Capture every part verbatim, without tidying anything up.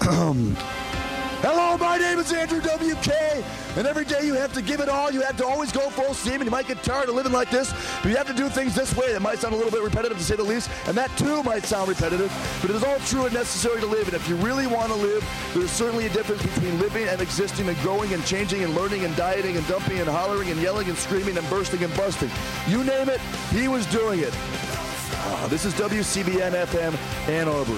Hello, my name is Andrew W K, and every day you have to give it all. You have to always go full steam, and you might get tired of living like this, but you have to do things this way. That might sound a little bit repetitive, to say the least, and that too might sound repetitive, but it is all true and necessary to live, and if you really want to live, there's certainly a difference between living and existing and growing and changing and learning and dieting and dumping and hollering and yelling and screaming and bursting and busting. You name it, he was doing it. Uh, this is W C B N F M Ann Arbor.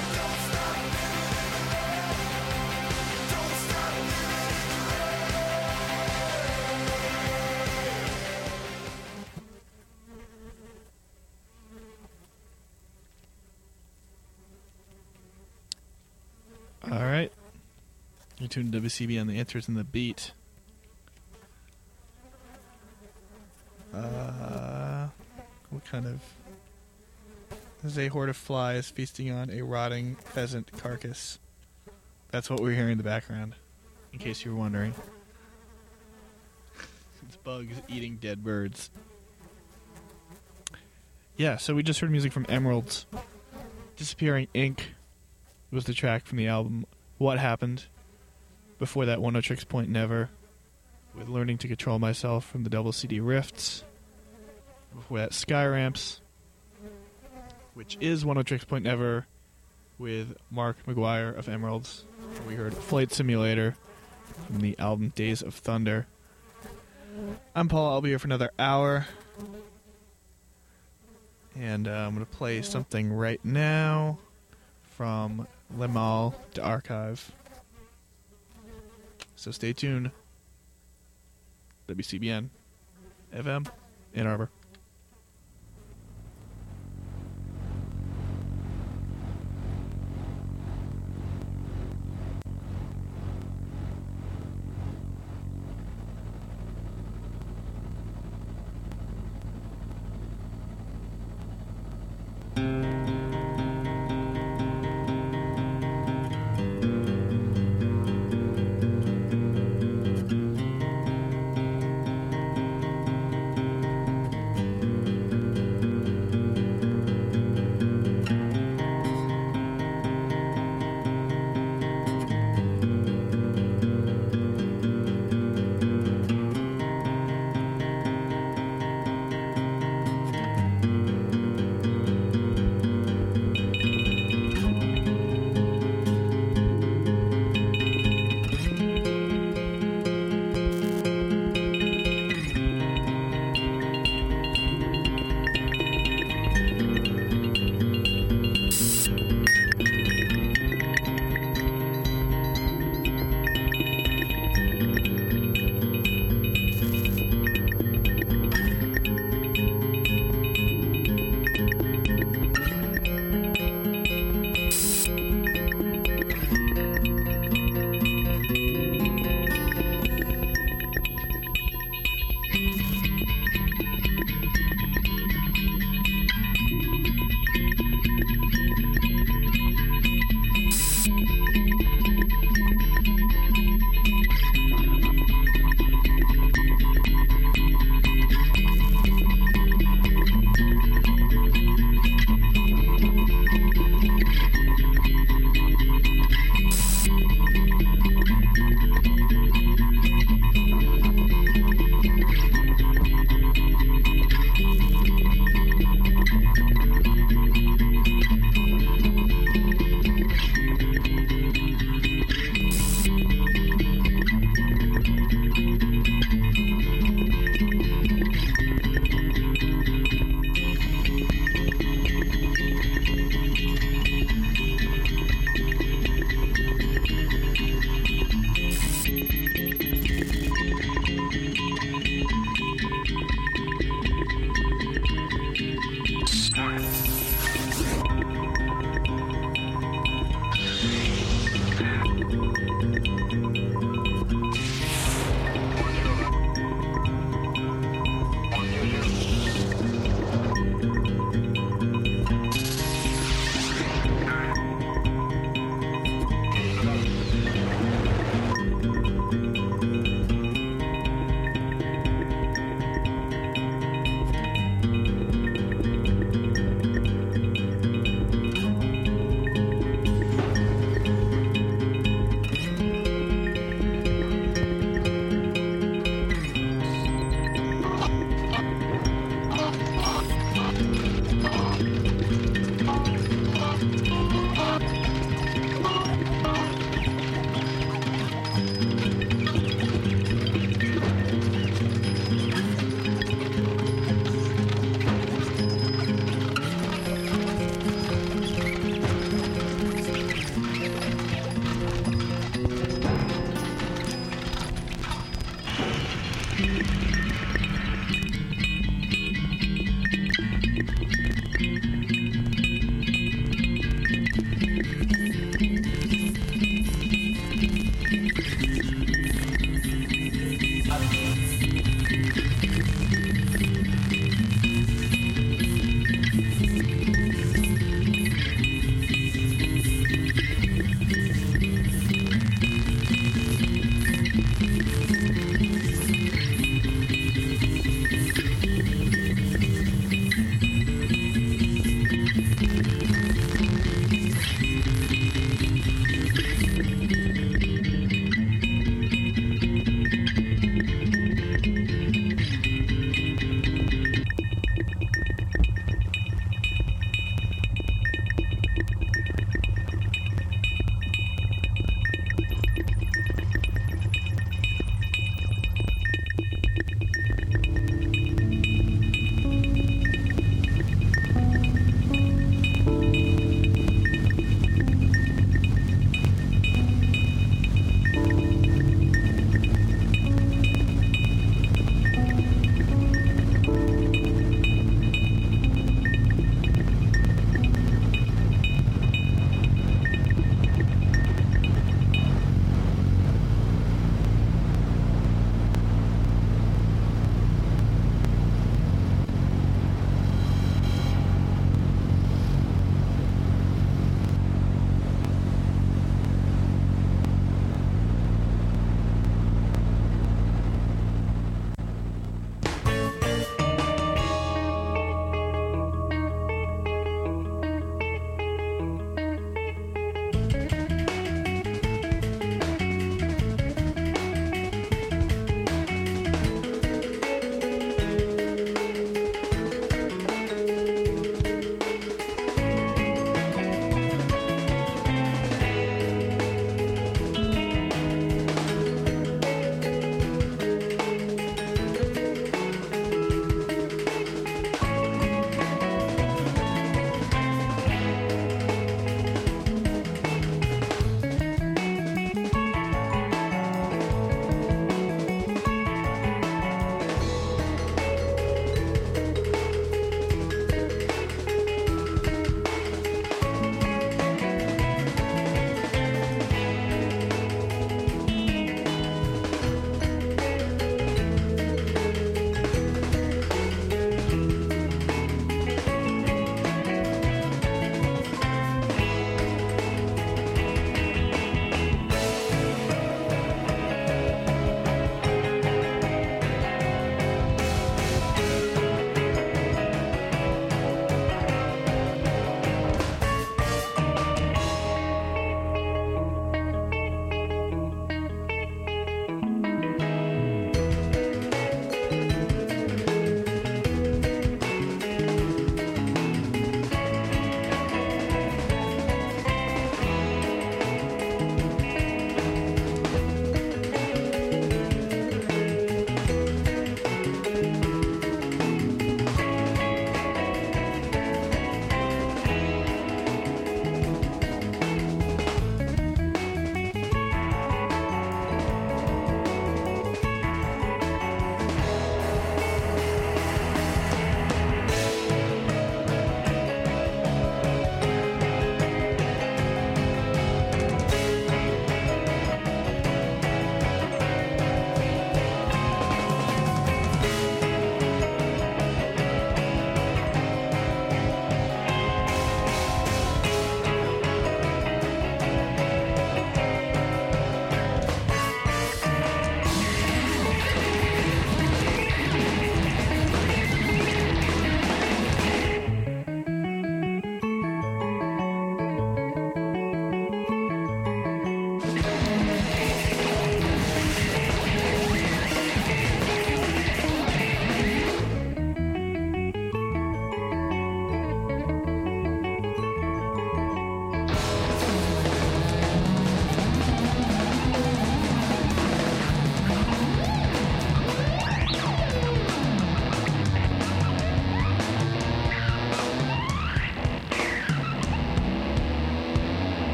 All right. You're tuned to W C B N, the answers in the beat. Uh, what kind of... This is a horde of flies feasting on a rotting pheasant carcass. That's what we're hearing in the background, in case you were wondering. It's bugs eating dead birds. Yeah, so we just heard music from Emeralds. Disappearing Ink was the track from the album What Happened. Before that, One No Tricks Point Never with Learning to Control Myself from the double C D Rifts. Before that, Sky Ramps, which is One No Tricks Point Never with Mark McGuire of Emeralds. We heard Flight Simulator from the album Days of Thunder. I'm Paul. I'll be here for another hour. And uh, I'm going to play something right now from Le Mal to Archive. So stay tuned. W C B N F M, Ann Arbor.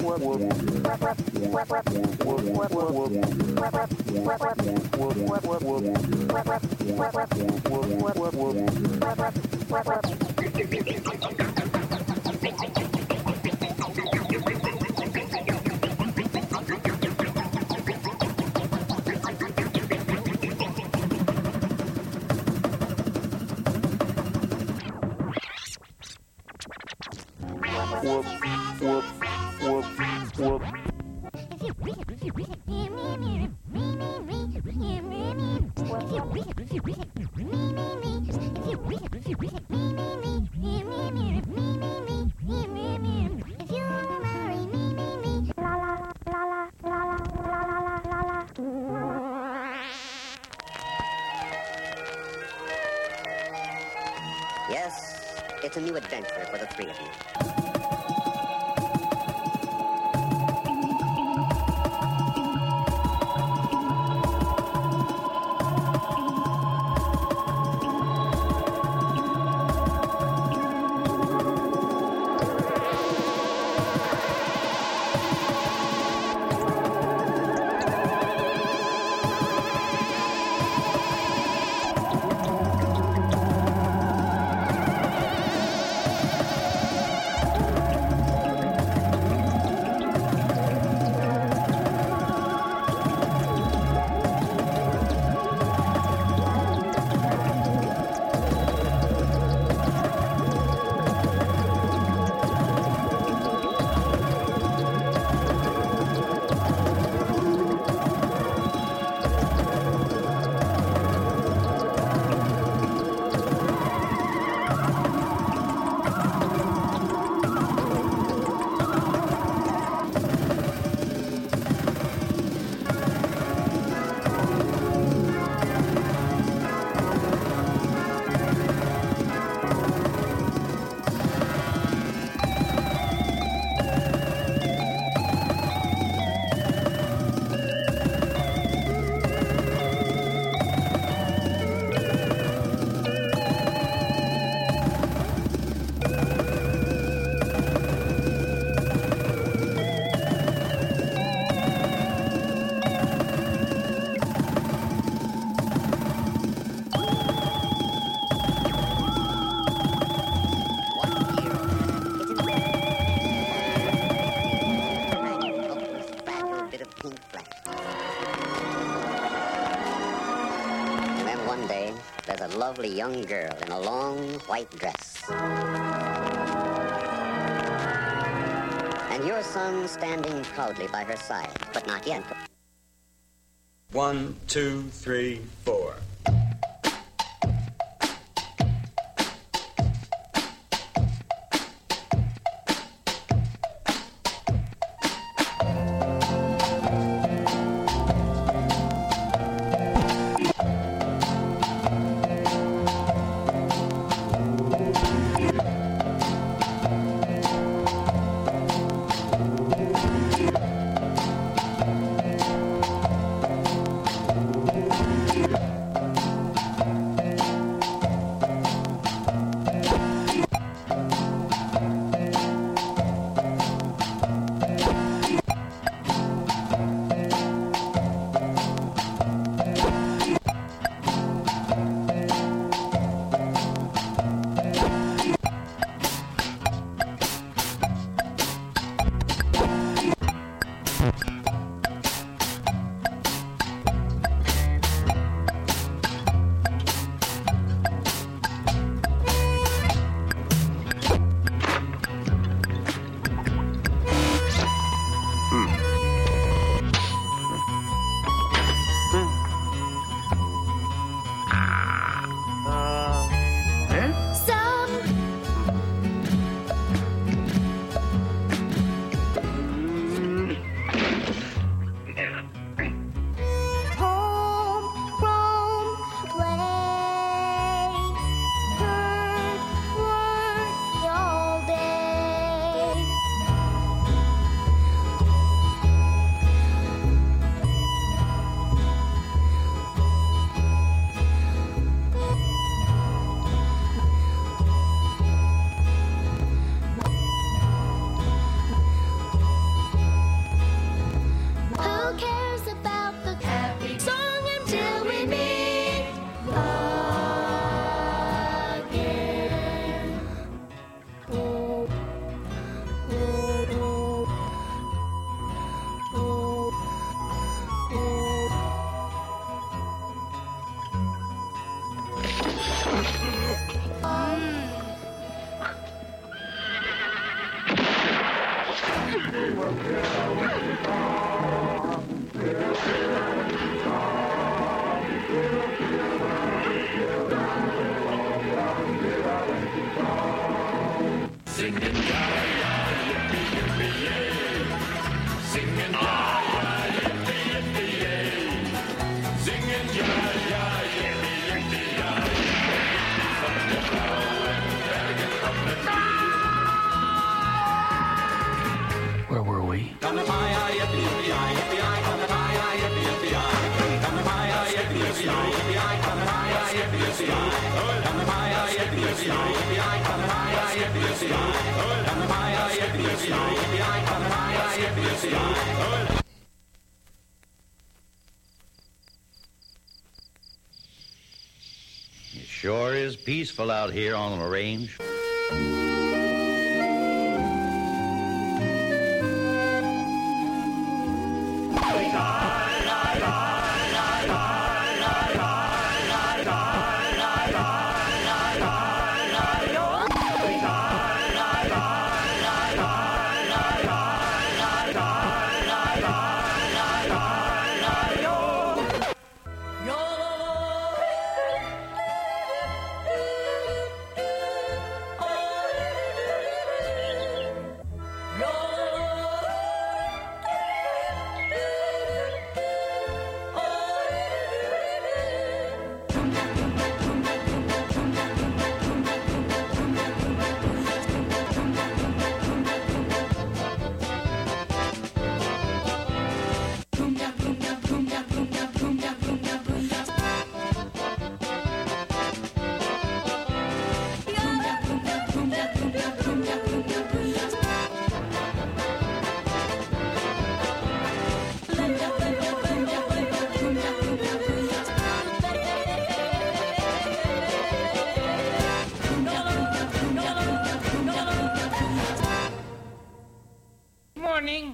Yes, it's a new adventure for the three of you. Lovely young girl in a long white dress. And your son standing proudly by her side, but not yet. One, two, three, four. Where were we? It sure is peaceful out here on the range. Morning.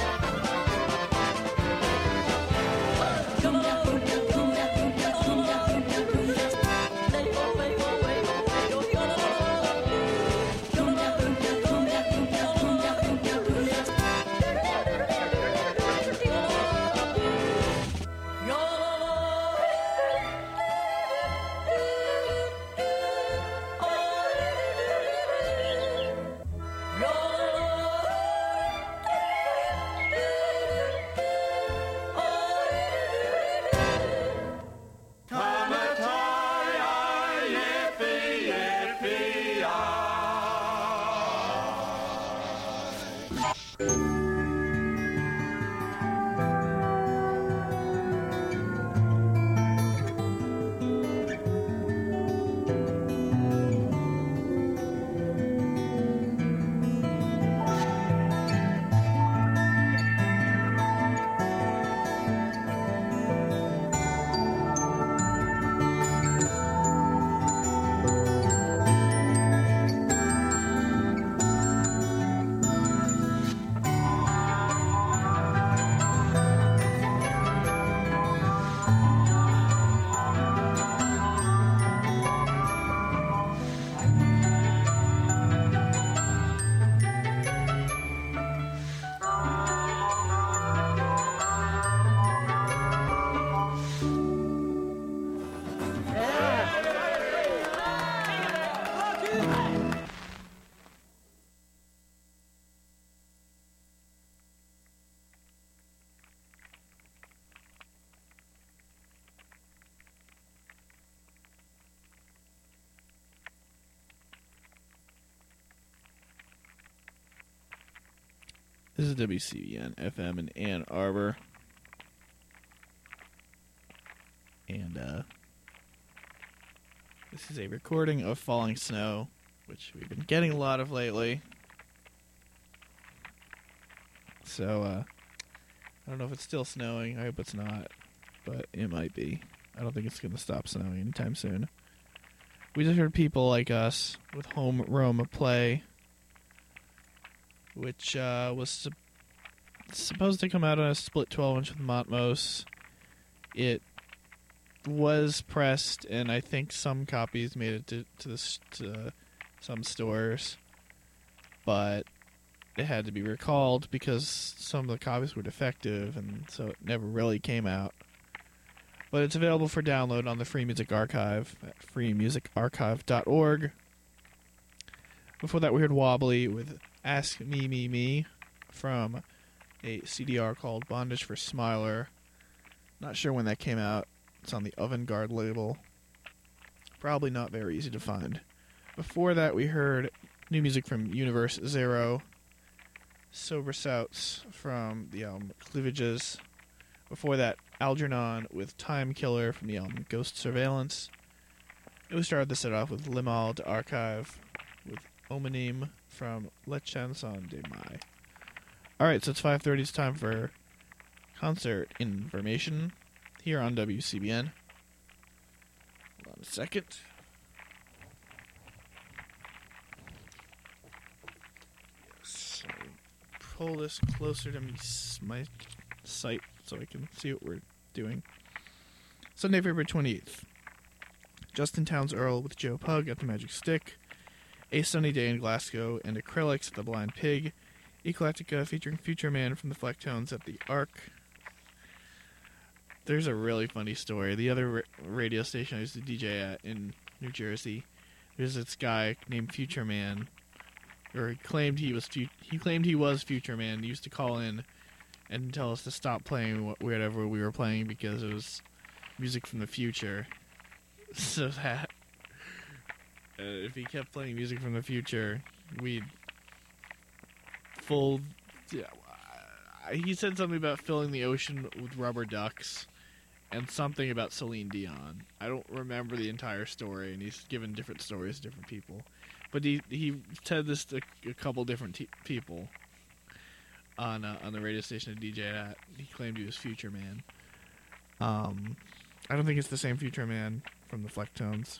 This is W C B N F M in Ann Arbor. And uh, this is a recording of falling snow, which we've been getting a lot of lately. So, uh, I don't know if it's still snowing. I hope it's not, but it might be. I don't think it's going to stop snowing anytime soon. We just heard People Like Us with Home Rome Play, which uh, was su- supposed to come out on a split twelve inch with Matmos. It was pressed, and I think some copies made it to, to, the, to some stores, but it had to be recalled because some of the copies were defective, and so it never really came out. But it's available for download on the Free Music Archive at free music archive dot org. Before that, we heard Wobbly with Ask Me, Me, Me from a C D R called Bondage for Smiler. Not sure when that came out. It's on the Avant-Garde label. Probably not very easy to find. Before that, we heard new music from Universe Zero. Sober Souts from the album Cleavages. Before that, Algernon with Time Killer from the album Ghost Surveillance. And we started the set off with Limal de Archive with Homonime from La Chanson de Mai. Alright, so it's five thirty. It's time for concert information here on W C B N. Hold on a second. Yes, so pull this closer to me, my site so I can see what we're doing. Sunday, February twenty-eighth. Justin Townes Earl with Joe Pug at the Magic Stick. A Sunny Day in Glasgow and Acrylics at the Blind Pig. Eclectica featuring Future Man from the Flecktones at the Arc. There's a really funny story. The other ra- radio station I used to D J at in New Jersey, there's this guy named Future Man, or he claimed he was fu- he claimed he was Future Man. He used to call in and tell us to stop playing wh- whatever we were playing because it was music from the future. So that uh, if he kept playing music from the future, we'd full. Yeah, he said something about filling the ocean with rubber ducks, and something about Celine Dion. I don't remember the entire story, and he's given different stories to different people. But he he said this to a couple different te- people on uh, on the radio station to D J at. He claimed he was Future Man. Um, I don't think it's the same Future Man from the Flecktones.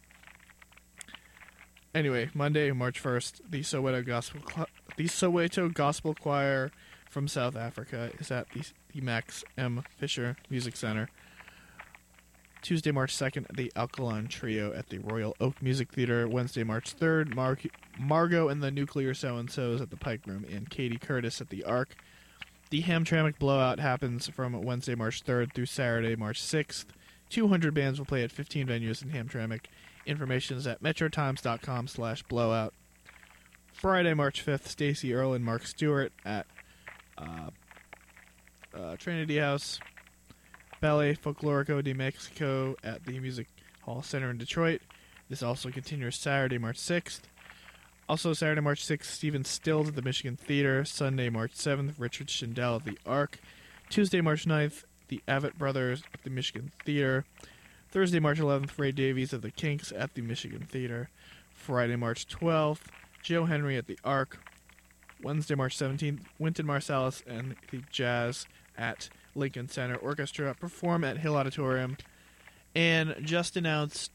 Anyway, Monday, March first, the Soweto Gospel Cl- the Soweto Gospel Choir from South Africa is at the, the Max M. Fisher Music Center. Tuesday, March second, the Alkaline Trio at the Royal Oak Music Theater. Wednesday, March third, Mar- Margot and the Nuclear So-and-Sos at the Pike Room, and Katie Curtis at the Arc. The Hamtramck Blowout happens from Wednesday, March third through Saturday, March sixth. two hundred bands will play at fifteen venues in Hamtramck. Information is at metrotimes.com slash blowout. Friday, March fifth, Stacey Earle and Mark Stewart at uh, uh, Trinity House. Ballet Folklorico de Mexico at the Music Hall Center in Detroit. This also continues Saturday, March sixth. Also Saturday, March sixth, Stephen Stills at the Michigan Theater. Sunday, March seventh, Richard Schindel at the Arc. Tuesday, March ninth, the Avett Brothers at the Michigan Theater. Thursday, March eleventh, Ray Davies of the Kinks at the Michigan Theater. Friday, March twelfth, Joe Henry at the Arc. Wednesday, March seventeenth, Wynton Marsalis and the Jazz at Lincoln Center Orchestra perform at Hill Auditorium. And just announced,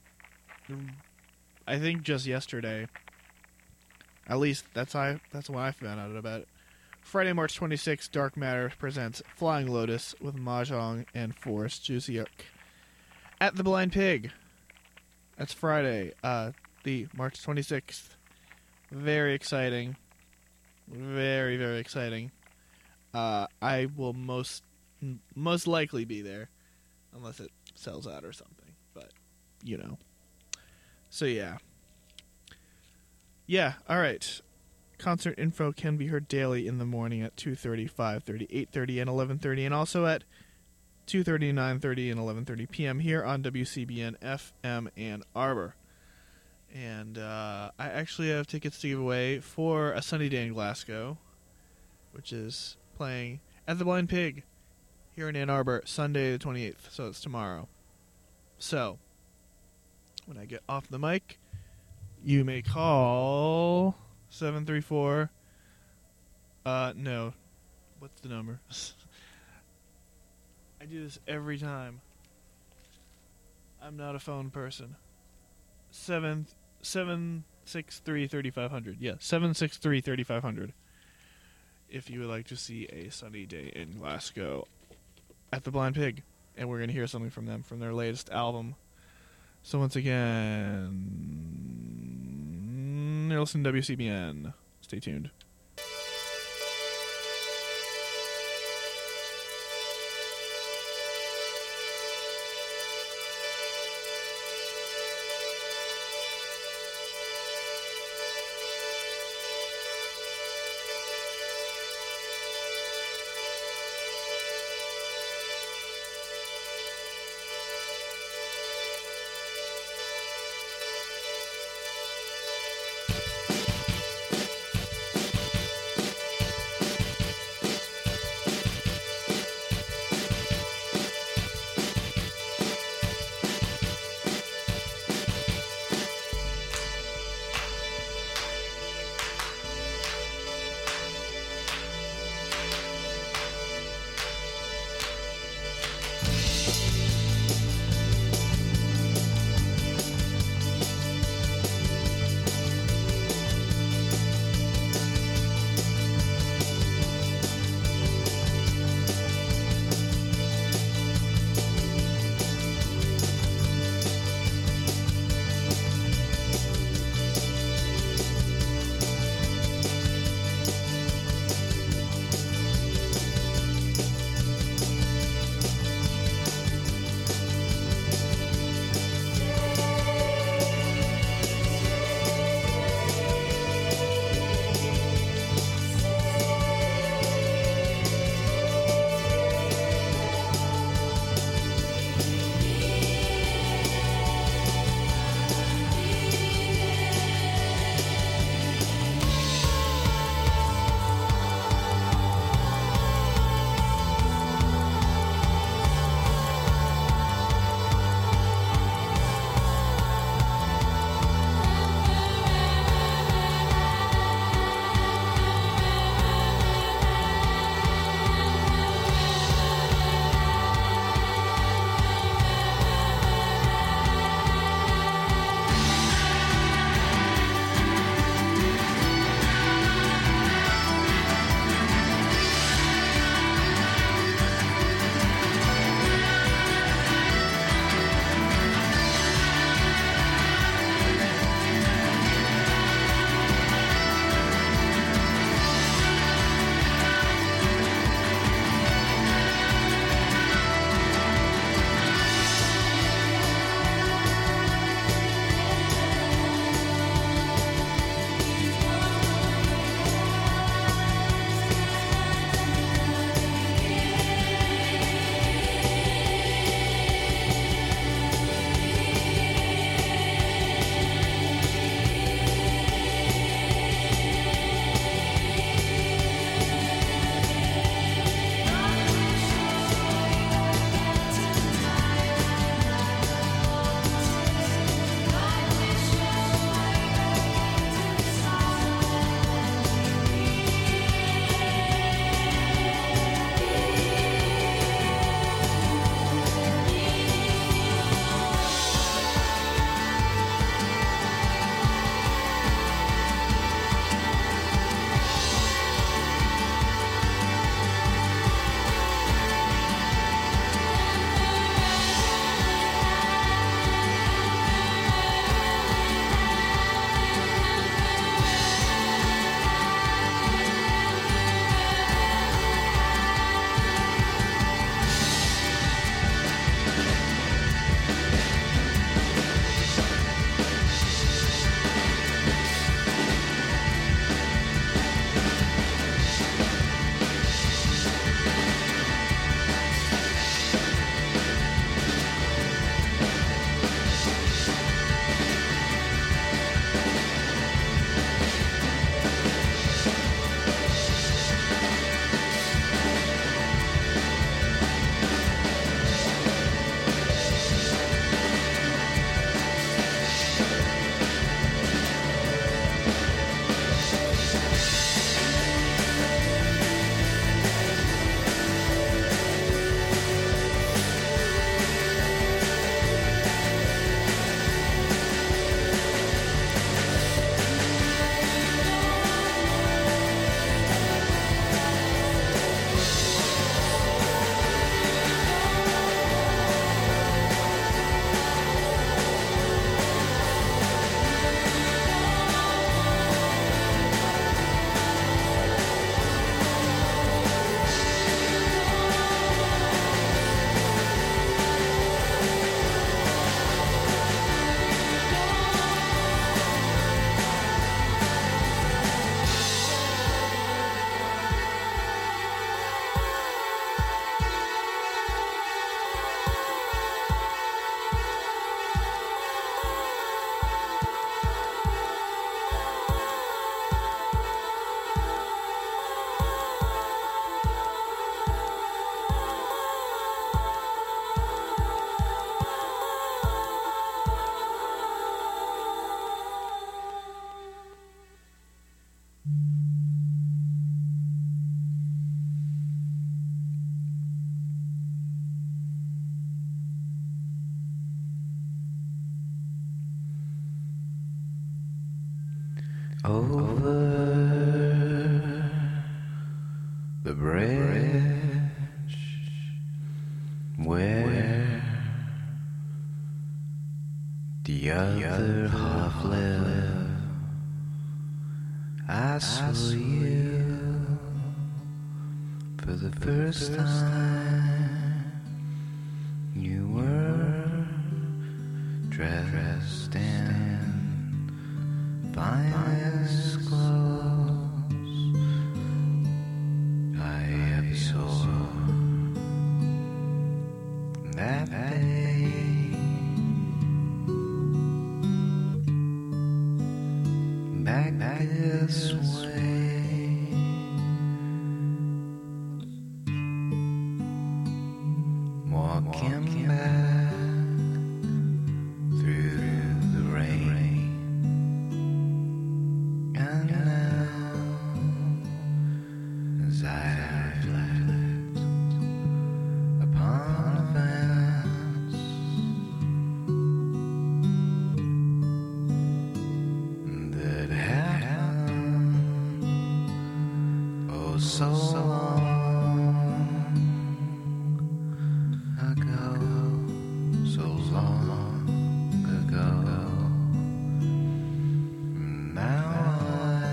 I think just yesterday, at least that's I that's when I found out about it. Friday, March twenty-sixth, Dark Matter presents Flying Lotus with Mahjong and Forrest Jusiuk at the Blind Pig. That's Friday, uh, the March twenty-sixth. Very exciting. Very, very exciting. Uh, I will most most likely be there, unless it sells out or something. But, you know. So, yeah. Yeah, alright. Concert info can be heard daily in the morning at two thirty, five thirty, eight thirty, and eleven thirty, and also at two thirty, nine thirty, and eleven thirty p.m. here on W C B N F M Ann Arbor. And uh, I actually have tickets to give away for A Sunny Day in Glasgow, which is playing at the Blind Pig here in Ann Arbor, Sunday the twenty-eighth, so it's tomorrow. So, when I get off the mic, you may call seven three four, uh, no, what's the number? I do this every time. I'm not a phone person. Seven, seven, six, three, thirty-five hundred. Yeah, seven six three, thirty-five hundred. If you would like to see A Sunny Day in Glasgow at the Blind Pig, and we're gonna hear something from them from their latest album. So once again, you're listening to W C B N. Stay tuned. over the bridge where the other half lived. I saw you for the first time. You were dressed in finest clothes I ever saw that day. Back, back this way, walking back through the rain. And now, as I reflect upon events that happened oh so long ago, so long ago. Now I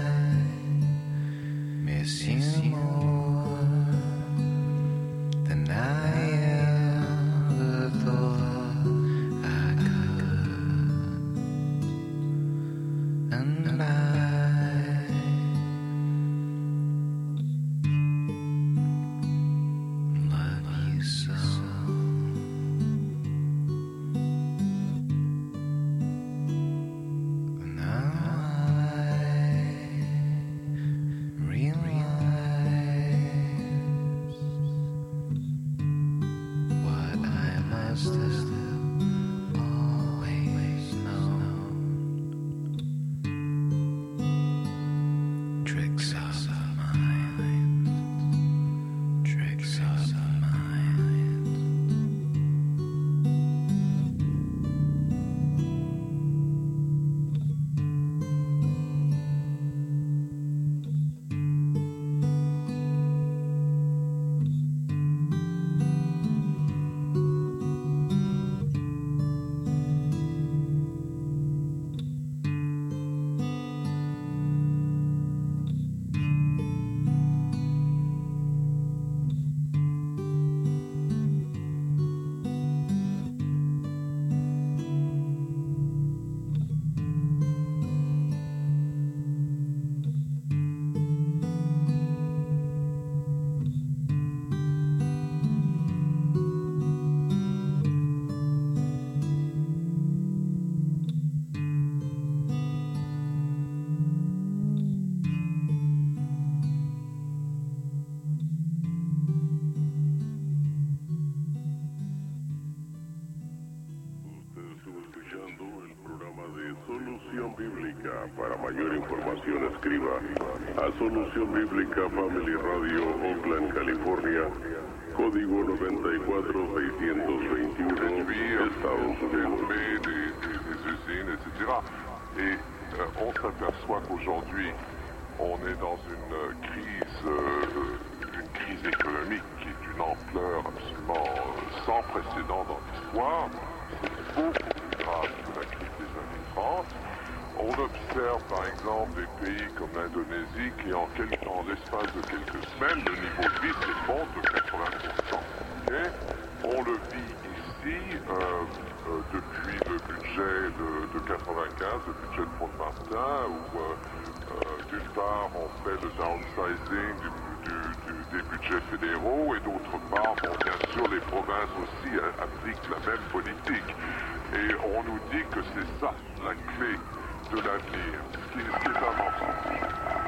miss you more than I ever thought I could, and I love you so. Now I realize what I must have always known. Tricks of the mind, tricks of the mind. Estuvo escuchando el programa de Solución Bíblica. Para mayor información escriba a Solución Bíblica Family Radio, Oakland, California, código noventa y cuatro seiscientos veintiuno, Estados Unidos. Des, des, des usines, et cetera. Et euh, on s'aperçoit qu'aujourd'hui, on est dans une crise, euh, une crise économique qui est d'une ampleur absolument euh, sans précédent dans l'histoire. C'est beaucoup plus grave que la crise des années trente. On observe par exemple des pays comme l'Indonésie qui en, quelques, en l'espace de quelques semaines, le niveau de vie s'effondre de quatre-vingts pour cent. Okay? On le vit ici euh, euh, depuis le budget de, de quatre-vingt-quinze, le budget de Paul Martin, où euh, euh, d'une part on fait le downsizing du, du, du, des budgets fédéraux et d'autre part, bon, bien sûr, les provinces aussi appliquent la même politique. Et on nous dit que c'est ça la clé de l'avenir, ce qui, ce qui est un mensonge.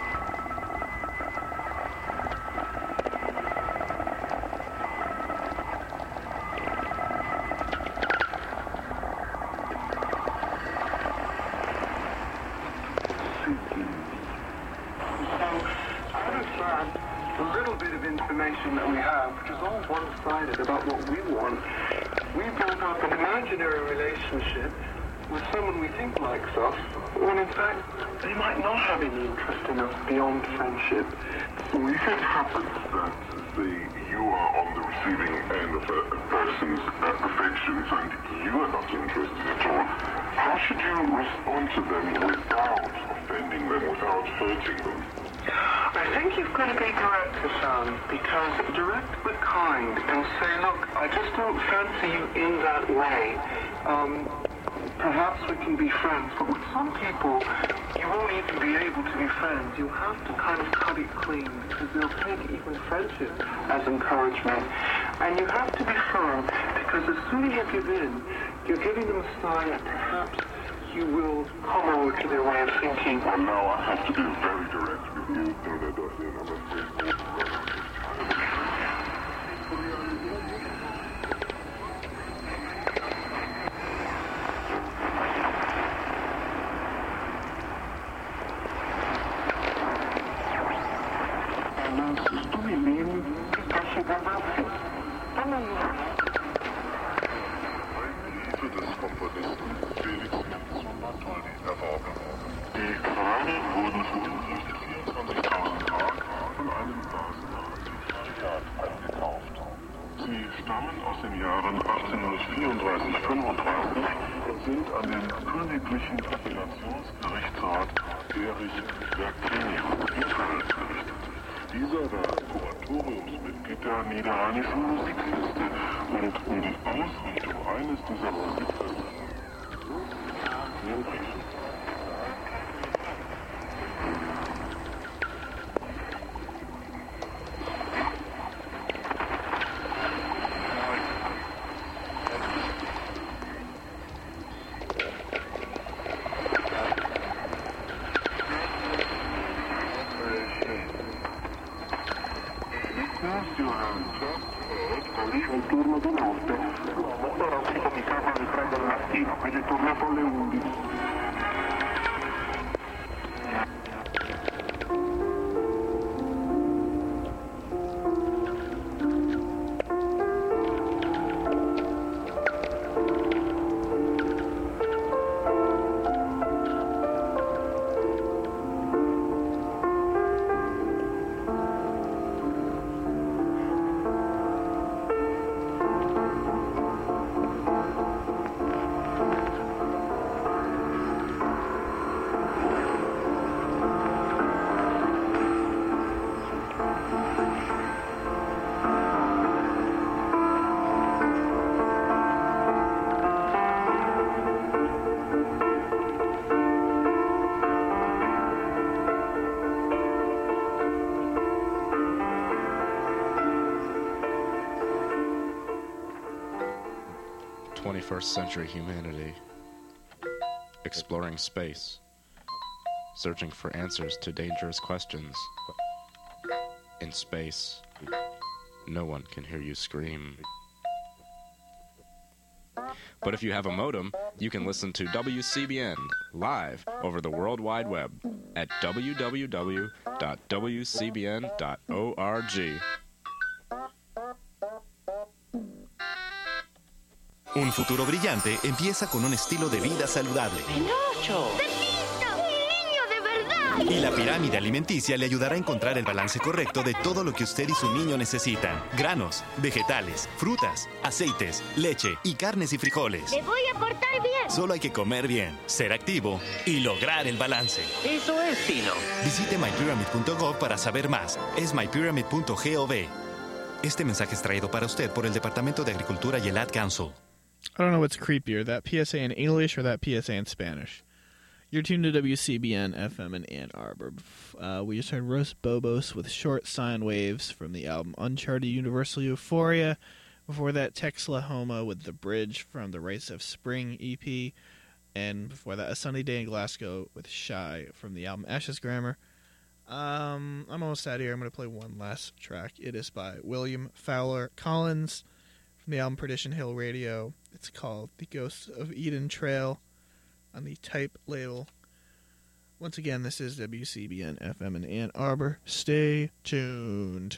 The little bit of information that we have, which is all one-sided about what we want, we built up an imaginary relationship with someone we think likes us, when in fact they might not have any interest in us beyond friendship. Well, if it happens that, say, you are on the receiving end of a, a person's uh, affections and you are not interested at all, how should you respond to them without offending them, without hurting them? I think you've got to be direct, Hassan, because direct but kind, and say, look, I just don't fancy you in that way. Um, perhaps we can be friends, but with some people, you won't even be able to be friends. You'll have to kind of cut it clean, because they'll take even friendship as encouragement. And you have to be firm, because as soon as you give in, you're giving them a sign that perhaps you will come over to their way of thinking. Well, now I have to be very direct with you. No, that doesn't. I'm afraid. Des Komponisten Felix Mendelssohn Bartholdy erworben. Die Chorale wurden für ungefähr vierundzwanzigtausend Mark von einem Basenantiquariat eingekauft. Sie stammen aus den Jahren achtzehnhundertvierunddreißig fünfunddreißig und sind an den Königlichen Appellationsgerichtsrat Erich Verginius in Köln gerichtet. Dieser war Kuratoriumsmitglied der Niederrheinischen Musikkünste und um die Ausrichtung eines dieser Musikfeste il turno di notte. Ora si cominciava alle tre del mattino, quindi è tornato alle undici. twenty-first century humanity, exploring space, searching for answers to dangerous questions. In space, no one can hear you scream. But if you have a modem, you can listen to W C B N live over the World Wide Web at w w w dot w c b n dot org. Un futuro brillante empieza con un estilo de vida saludable. ¡Pinocho! ¡Pepito! ¡Un niño de verdad! Y la pirámide alimenticia le ayudará a encontrar el balance correcto de todo lo que usted y su niño necesitan. Granos, vegetales, frutas, aceites, leche y carnes y frijoles. ¡Me voy a portar bien! Solo hay que comer bien, ser activo y lograr el balance. Eso es fino. Visite my pyramid punto gov para saber más. Es my pyramid punto gov. Este mensaje es traído para usted por el Departamento de Agricultura y el Ad Council. I don't know what's creepier, that P S A in English or that P S A in Spanish. You're tuned to W C B N F M in Ann Arbor. Uh, we just heard Los Bobos with Short Sine Waves from the album Uncharted Universal Euphoria. Before that, Texlahoma with The Bridge from the Rites of Spring E P. And before that, A Sunny Day in Glasgow with Shy from the album Ashes Grammar. Um, I'm almost out of here. I'm going to play one last track. It is by William Fowler Collins from the album Perdition Hill Radio. It's called The Ghosts of Eden Trail on the Type label. Once again, this is W C B N F M in Ann Arbor. Stay tuned.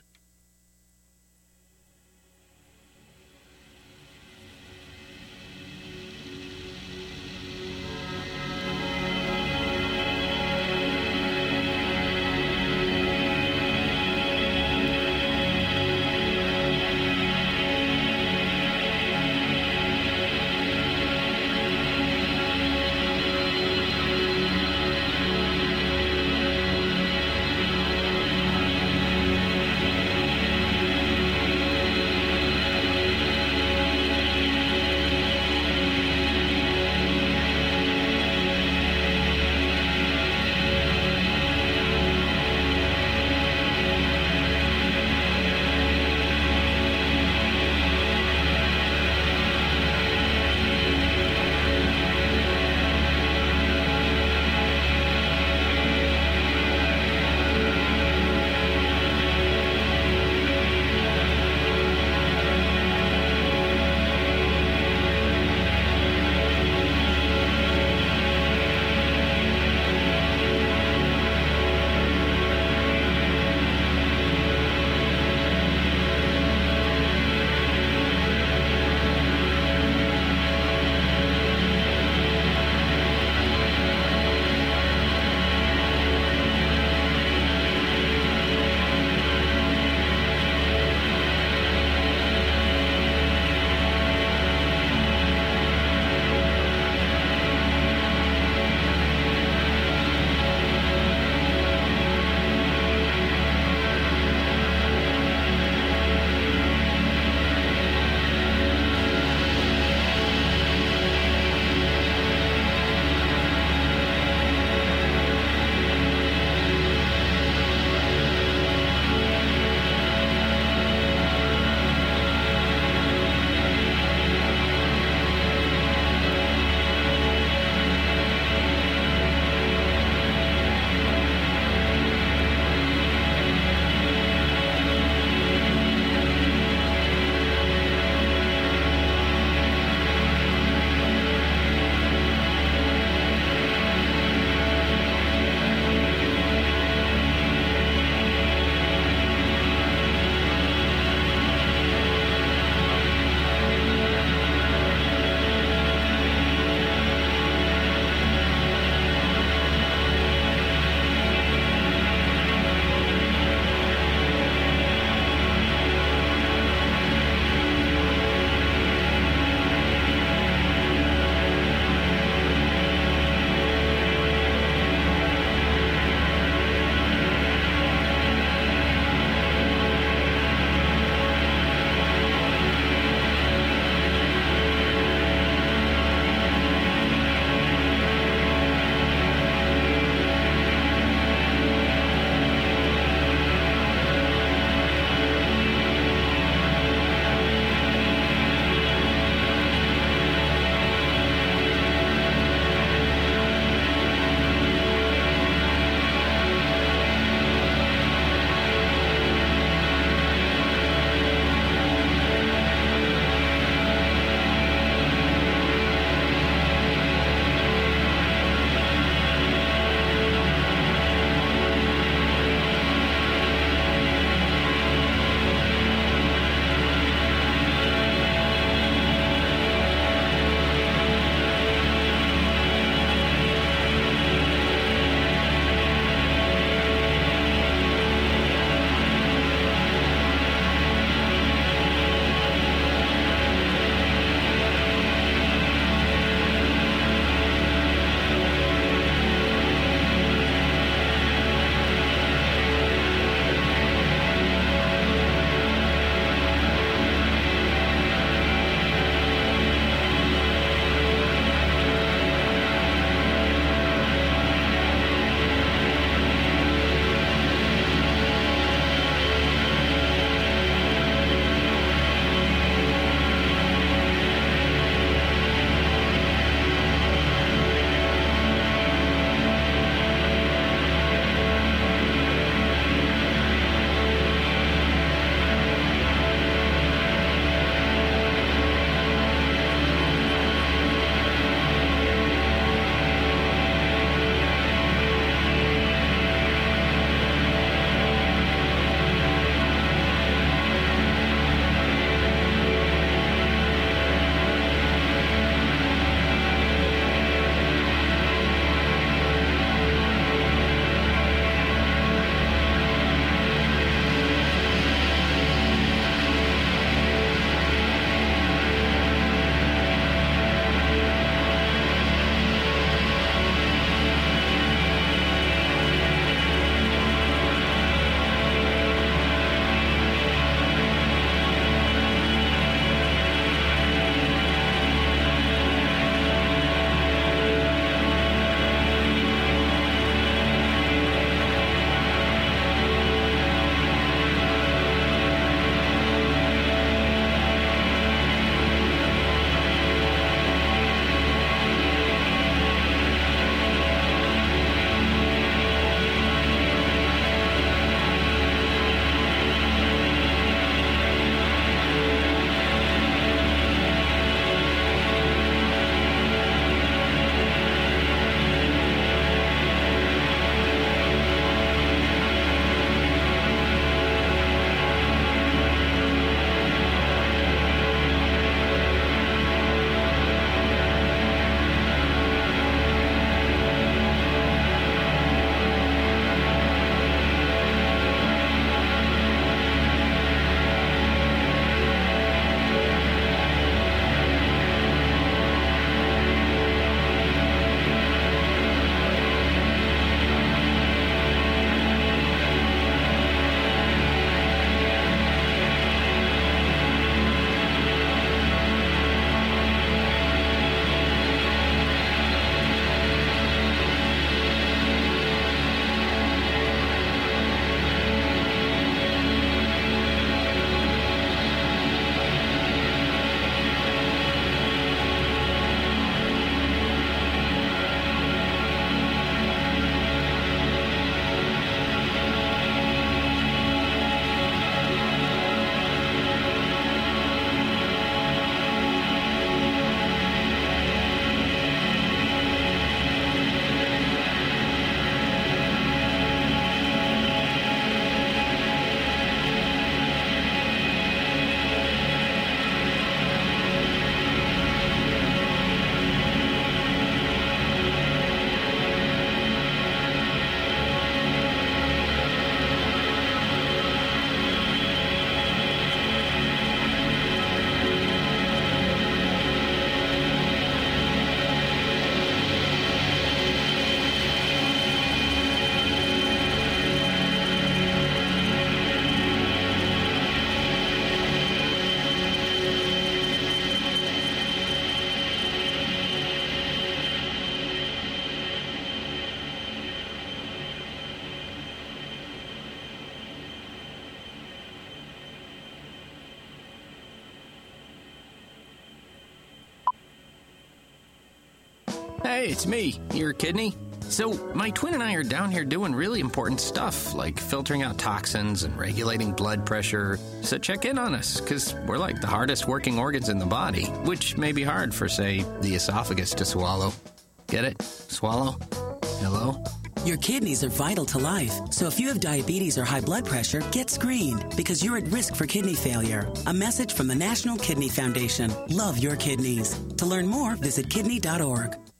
Hey, it's me, your kidney. So, my twin and I are down here doing really important stuff, like filtering out toxins and regulating blood pressure. So check in on us, because we're like the hardest working organs in the body, which may be hard for, say, the esophagus to swallow. Get it? Swallow? Hello? Your kidneys are vital to life, so if you have diabetes or high blood pressure, get screened, because you're at risk for kidney failure. A message from the National Kidney Foundation. Love your kidneys. To learn more, visit kidney dot org.